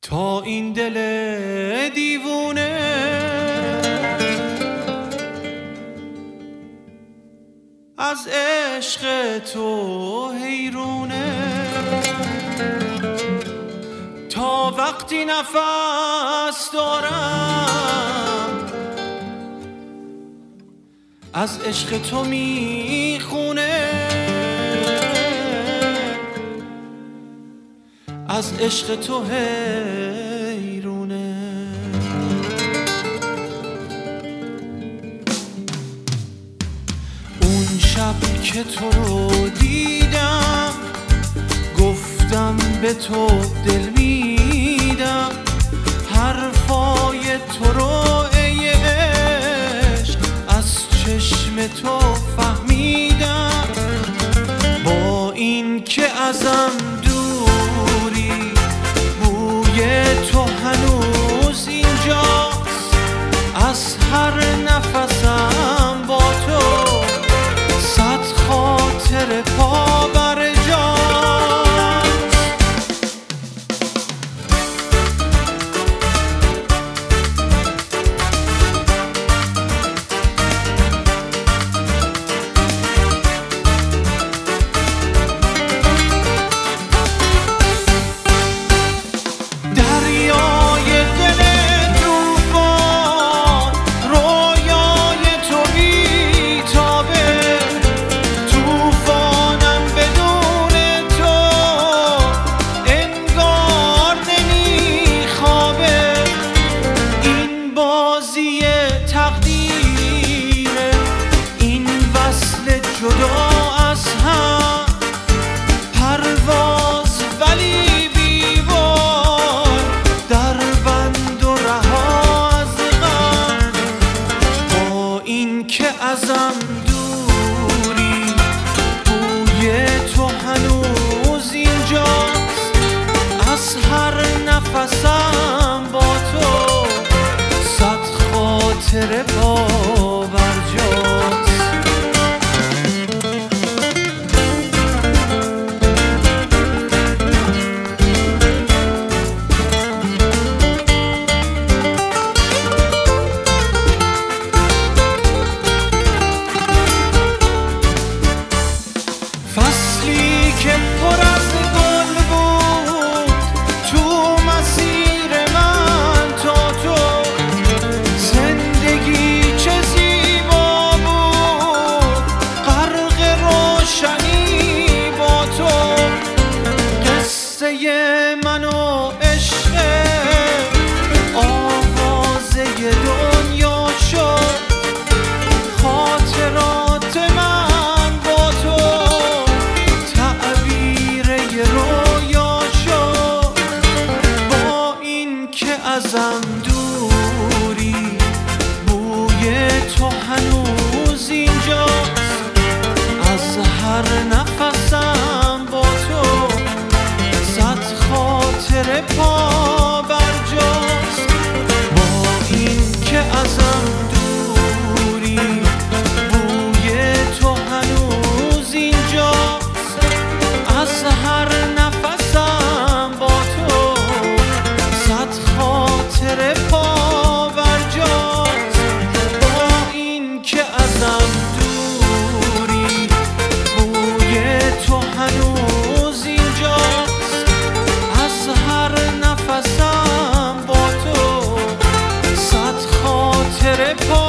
تا این دل دیوونه از عشق تو حیرونه، تا وقتی نفس دارم از عشق تو میخونه، از عشق تو حیرونه. اون شب که تو رو دیدم گفتم به تو دل میدم، حرفای تو رو ای عشق از چشم تو فهمیدم. با این که ازم دوری بوی تو هنوز اینجاست، از هر نفسم با تو صد خاطر پا بر جاست. دریای دل طوفان رویای تو بی‌تابه، طوفانم بدون تو انگار نمیخوابه. این بازی تقدیره، این وصل جدا از هم، پرواز ولی بی‌بار، در بند و رها از غم. با این که ازم دوری بوی تو هنوز اینجاست، از هر نفسم با تو صد خاطر پا بر جاست. فصلی که پر از گل بود تو مسیر من تا تو، زندگی چه زیبا بود غرق روشنی با تو. قصه من و عشق آوازه دنیا شد، خاطرات من با تو رویا شد. با این که ازم دوری بوی تو هنوز اینجاست، از هر نفسم با تو صد خاطر پا بر جاست. با این که ازم دوری بوی تو هنوز اینجاست، از هر نفسم با تو صد خاطر پا بر جاست. با این که ازم دوری بوی تو هنوز اینجاست، از هر نفسم با تو صد خاطر پا